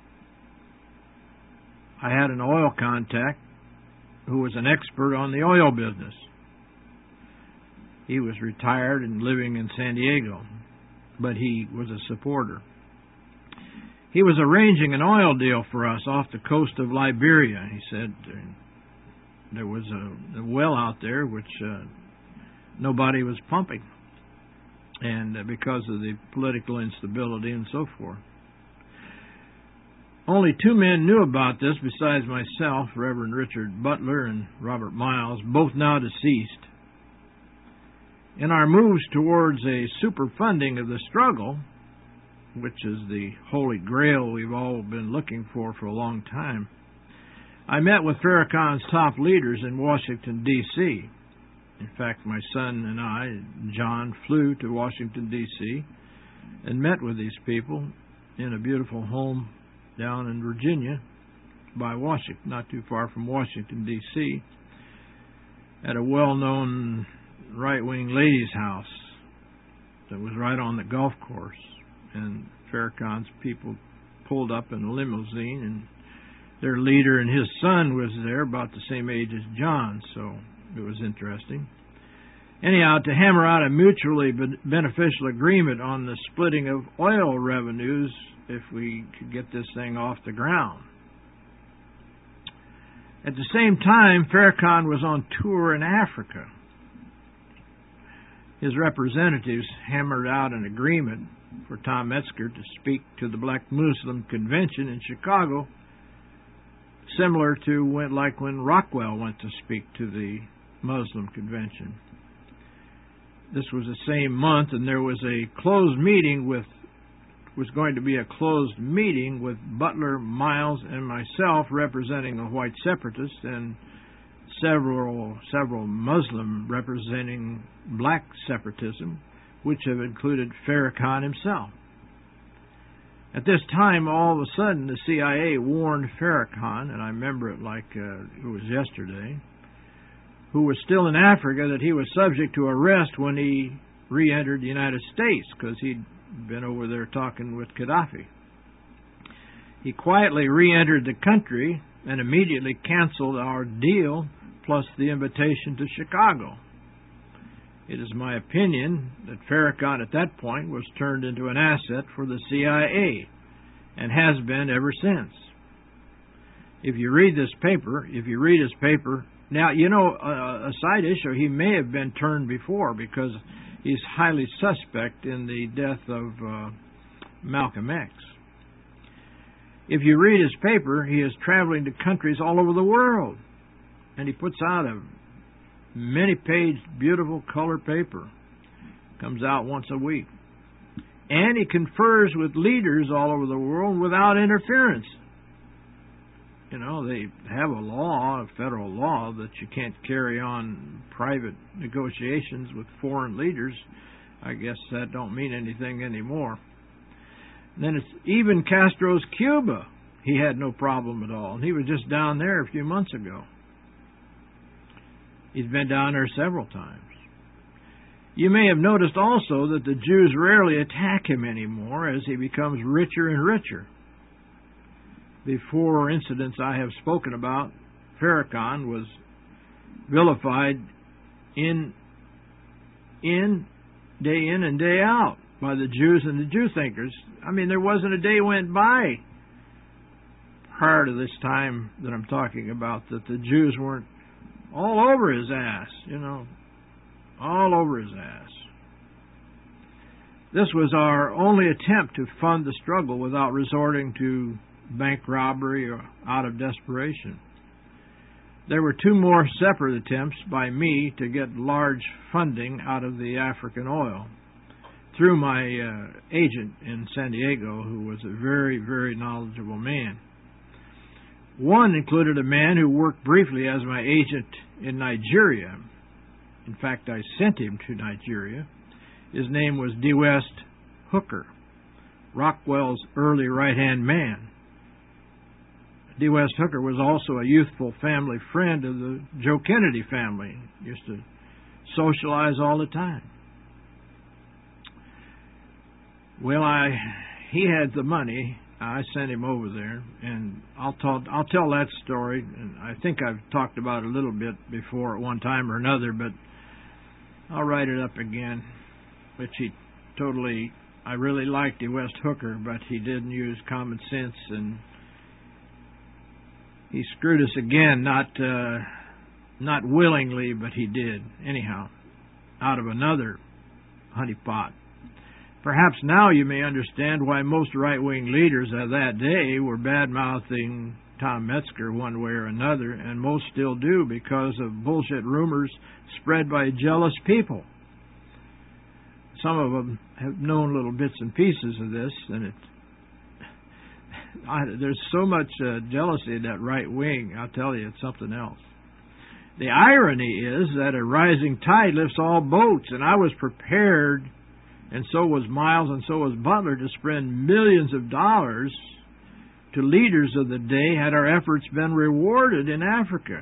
I had an oil contact who was an expert on the oil business. He was retired and living in San Diego, but he was a supporter. He was arranging an oil deal for us off the coast of Liberia. He said there was a well out there which nobody was pumping, and because of the political instability and so forth. Only two men knew about this besides myself, Reverend Richard Butler and Robert Miles, both now deceased. In our moves towards a superfunding of the struggle, which is the holy grail we've all been looking for a long time, I met with Farrakhan's top leaders in Washington, D.C. In fact, my son and I, John, flew to Washington, D.C. and met with these people in a beautiful home down in Virginia by Washington, not too far from Washington, D.C., at a well-known right-wing ladies' house that was right on the golf course. And Farrakhan's people pulled up in a limousine, and their leader and his son was there, about the same age as John, so it was interesting. Anyhow, to hammer out a mutually beneficial agreement on the splitting of oil revenues if we could get this thing off the ground. At the same time, Farrakhan was on tour in Africa. his representatives hammered out an agreement for Tom Metzger to speak to the Black Muslim Convention in Chicago, similar to when Rockwell went to speak to the Muslim Convention. This was the same month, and there was going to be a closed meeting with Butler, Miles, and myself representing the white separatists, and several Muslim representing black separatism, which have included Farrakhan himself. At this time, all of a sudden, the CIA warned Farrakhan, and I remember it like it was yesterday, who was still in Africa, that he was subject to arrest when he re-entered the United States, because he'd been over there talking with Gaddafi. He quietly re-entered the country and immediately canceled our deal, plus the invitation to Chicago. It is my opinion that Farrakhan at that point was turned into an asset for the CIA, and has been ever since. If you read his paper, now, a side issue, he may have been turned before, because he's highly suspect in the death of Malcolm X. If you read his paper, he is traveling to countries all over the world, and he puts out a many-page, beautiful color paper. Comes out once a week. And he confers with leaders all over the world without interference. They have a law, a federal law, that you can't carry on private negotiations with foreign leaders. I guess that don't mean anything anymore. And then it's even Castro's Cuba. He had no problem at all. And he was just down there a few months ago. He's been down there several times. You may have noticed also that the Jews rarely attack him anymore as he becomes richer and richer. Before incidents I have spoken about, Farrakhan was vilified day in and day out by the Jews and the Jew thinkers. I mean, there wasn't a day went by prior to this time that I'm talking about that the Jews weren't all over his ass, all over his ass. This was our only attempt to fund the struggle without resorting to bank robbery or out of desperation. There were two more separate attempts by me to get large funding out of the African oil through my agent in San Diego, who was a very, very knowledgeable man. One included a man who worked briefly as my agent in Nigeria. In fact, I sent him to Nigeria. His name was DeWest Hooker, Rockwell's early right-hand man. DeWest Hooker was also a youthful family friend of the Joe Kennedy family. Used to socialize all the time. Well, he had the money. I sent him over there, and I'll tell that story. And I think I've talked about it a little bit before at one time or another, but I'll write it up again. Which I really liked DeWest Hooker, but he didn't use common sense, and he screwed us again. Not willingly, but he did anyhow, out of another honeypot. Perhaps now you may understand why most right-wing leaders of that day were bad-mouthing Tom Metzger one way or another, and most still do because of bullshit rumors spread by jealous people. Some of them have known little bits and pieces of this, and there's so much jealousy in that right wing, I'll tell you, it's something else. The irony is that a rising tide lifts all boats, and I was prepared, and so was Miles, and so was Butler, to spend millions of dollars to leaders of the day had our efforts been rewarded in Africa.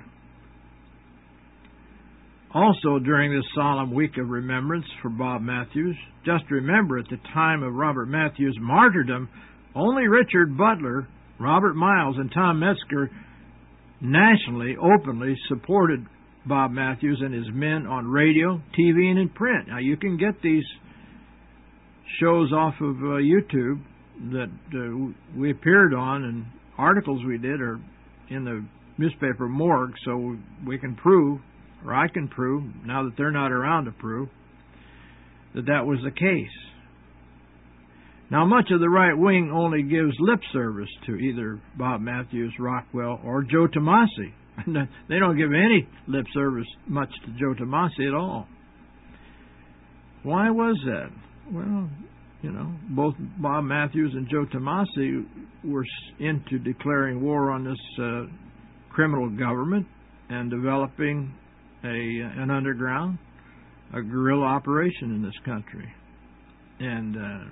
Also, during this solemn week of remembrance for Bob Matthews, just remember at the time of Robert Matthews' martyrdom, only Richard Butler, Robert Miles, and Tom Metzger nationally, openly supported Bob Matthews and his men on radio, TV, and in print. Now, you can get these shows off of YouTube that we appeared on, and articles we did are in the newspaper morgue, so we can prove, or I can prove, now that they're not around to prove, that was the case. Now, much of the right wing only gives lip service to either Bob Matthews, Rockwell, or Joe Tomasi. They don't give any lip service much to Joe Tomasi at all. Why was that? Well, both Bob Matthews and Joe Tomasi were into declaring war on this criminal government and developing an underground, a guerrilla operation in this country. And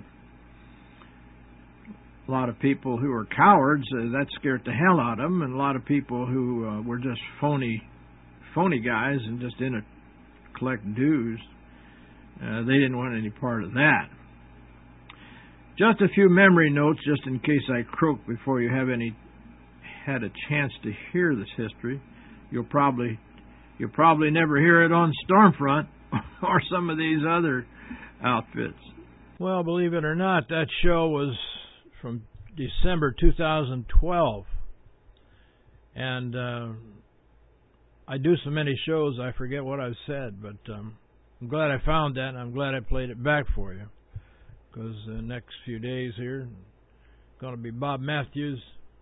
a lot of people who are cowards, that scared the hell out of them, and a lot of people who were just phony guys and just in it collect dues, they didn't want any part of that. Just a few memory notes, just in case I croak before you had a chance to hear this history. You'll probably never hear it on Stormfront or some of these other outfits. Well, believe it or not, that show was from December 2012. And I do so many shows I forget what I've said, but I'm glad I found that, and I'm glad I played it back for you. Because the next few days here, going to be Bob Matthews'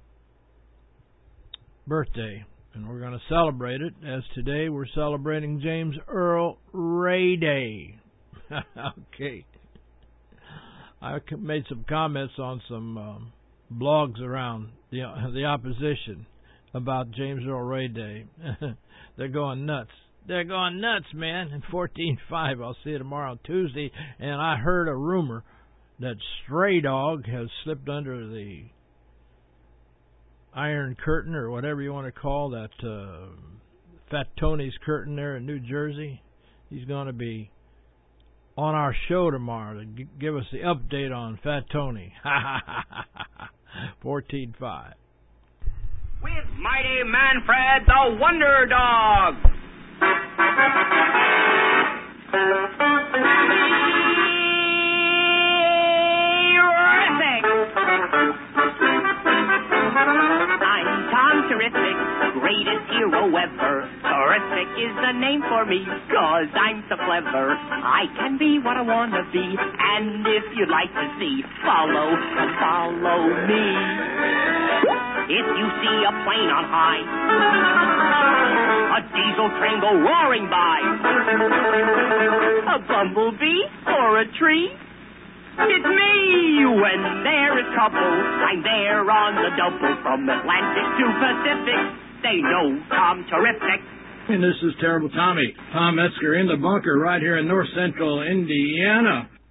birthday, and we're going to celebrate it, as today we're celebrating James Earl Ray Day. Okay. I made some comments on some blogs around the opposition about James Earl Ray Day. They're going nuts. They're going nuts, man. In 14.5, I'll see you tomorrow, Tuesday, and I heard a rumor that Stray Dog has slipped under the Iron Curtain, or whatever you want to call that, Fat Tony's curtain there in New Jersey. He's going to be on our show tomorrow to give us the update on Fat Tony. 14.5.
With mighty Manfred, the Wonder Dog. Terrific, greatest hero ever. Terrific is the name for me, 'cause I'm so clever. I can be what I wanna be, and if you'd like to see, follow me. If you see a plane on high, a diesel train go roaring by, a bumblebee or a tree, it's me. When there is trouble, I'm there on the double. From Atlantic to Pacific, they know I'm terrific.
And this is Terrible Tommy, Tom Metzger in the bunker right here in north central Indiana.